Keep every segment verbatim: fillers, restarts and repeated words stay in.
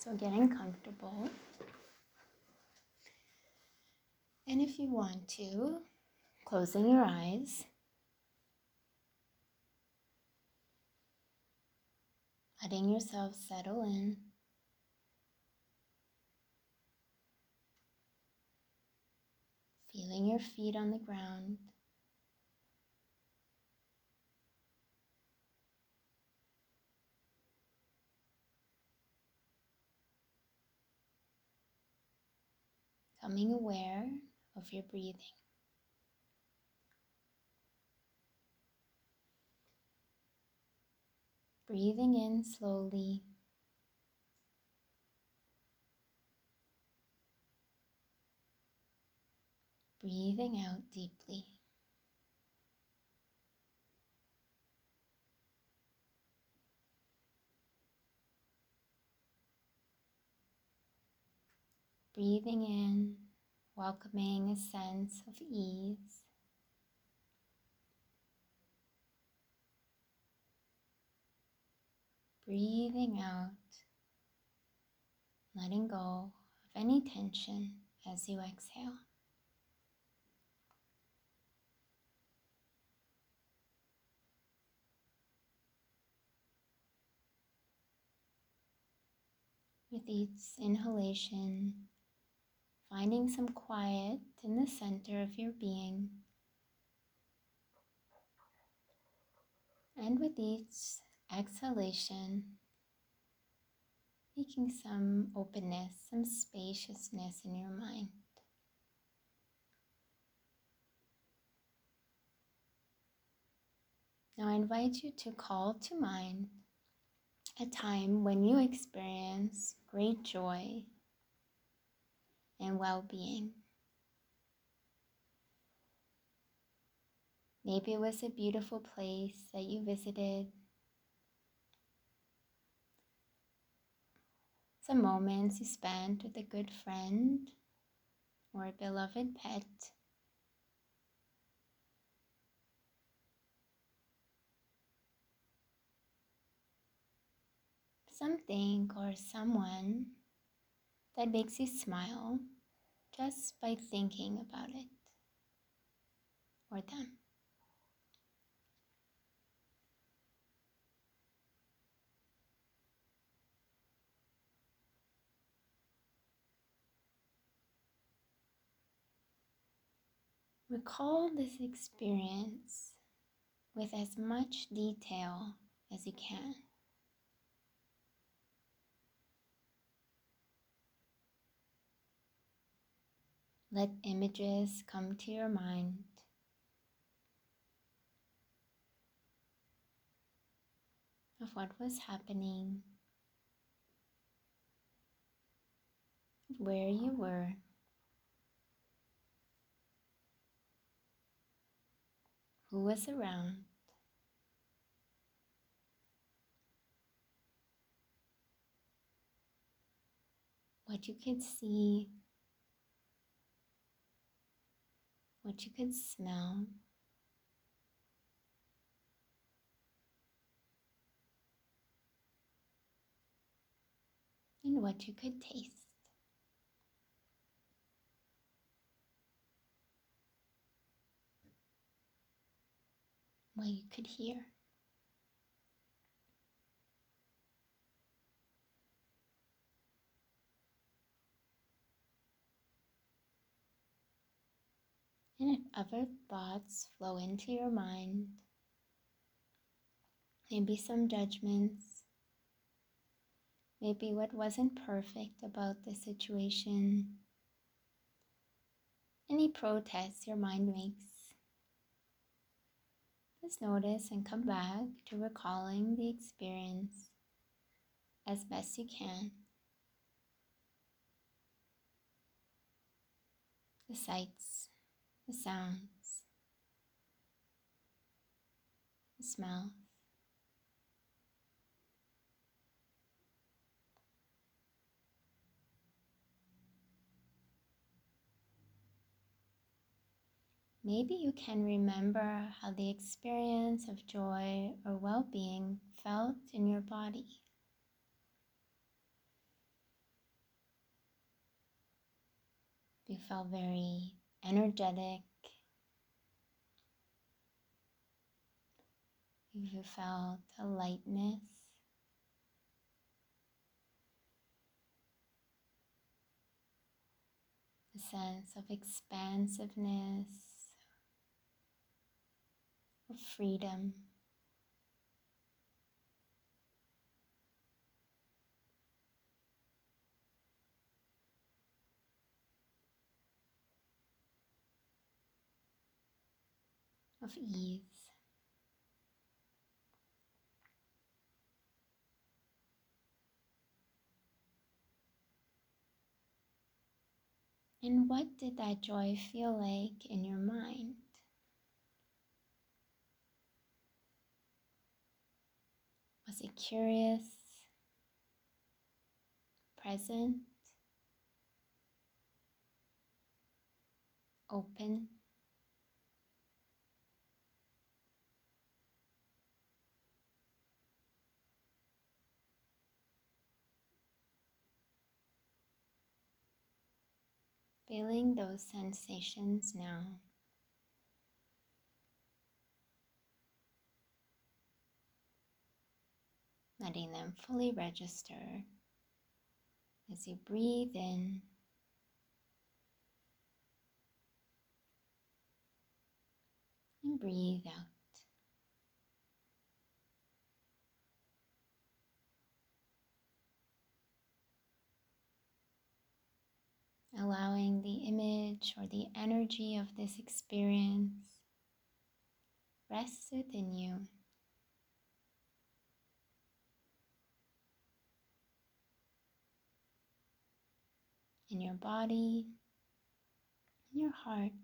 So getting comfortable. And if you want to, closing your eyes, letting yourself settle in. Feeling your feet on the ground. Becoming aware of your breathing. Breathing in slowly. Breathing out deeply. Breathing in, welcoming a sense of ease. Breathing out, letting go of any tension as you exhale. With each inhalation, finding some quiet in the center of your being. And with each exhalation, making some openness, some spaciousness in your mind. Now I invite you to call to mind a time when you experience great joy and well-being. Maybe it was a beautiful place that you visited. Some moments you spent with a good friend or a beloved pet. Something or someone that makes you smile just by thinking about it or them. Recall this experience with as much detail as you can. Let images come to your mind. Of what was happening, where you were, who was around, what you could see, what you could smell, and what you could taste. What you could hear. And if other thoughts flow into your mind, maybe some judgments, maybe what wasn't perfect about the situation, any protests your mind makes, just notice and come back to recalling the experience as best you can. The sights, the sounds, the smells. Maybe you can remember how the experience of joy or well-being felt in your body. You felt very energetic. You felt a lightness. A sense of expansiveness, of freedom. Of ease. And what did that joy feel like in your mind? Was it curious, present, open? Feeling those sensations now. Letting them fully register as you breathe in and breathe out. Allowing the image or the energy of this experience rests within you. In your body, in your heart.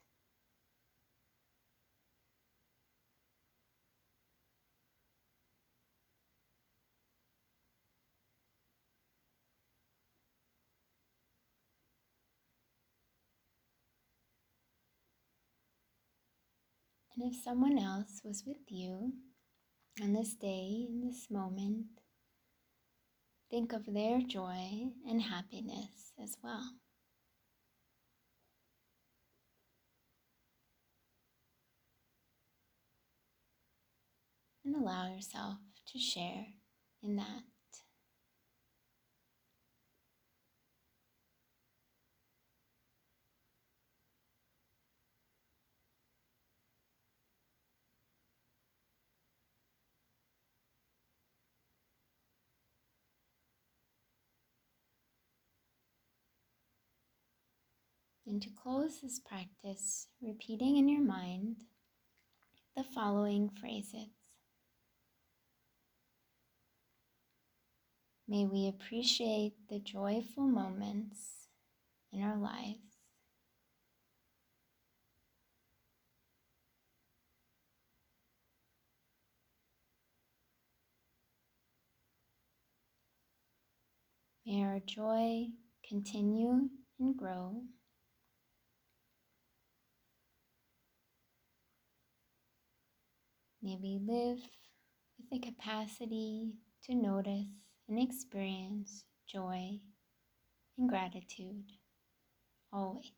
And if someone else was with you on this day, in this moment, think of their joy and happiness as well. And allow yourself to share in that. And to close this practice, repeating in your mind the following phrases. May we appreciate the joyful moments in our lives. May our joy continue and grow. May we live with the capacity to notice and experience joy and gratitude always.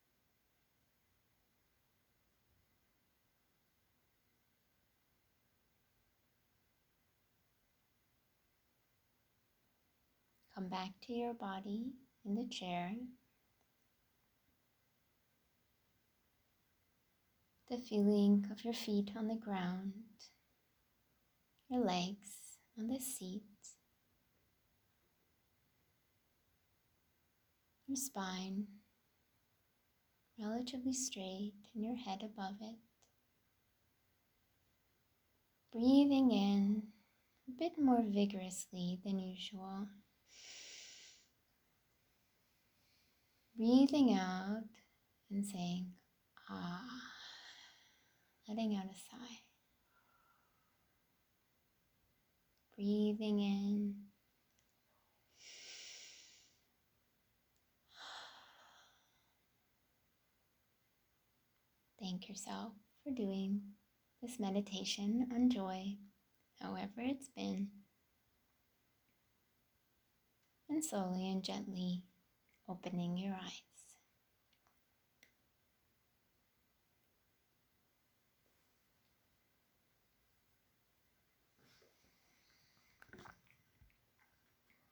Come back to your body in the chair. The feeling of your feet on the ground, your legs on the seat, your spine relatively straight and your head above it. Breathing in a bit more vigorously than usual. Breathing out and saying, ah, letting out a sigh. Breathing in. Thank yourself for doing this meditation on joy, however it's been. And slowly and gently opening your eyes.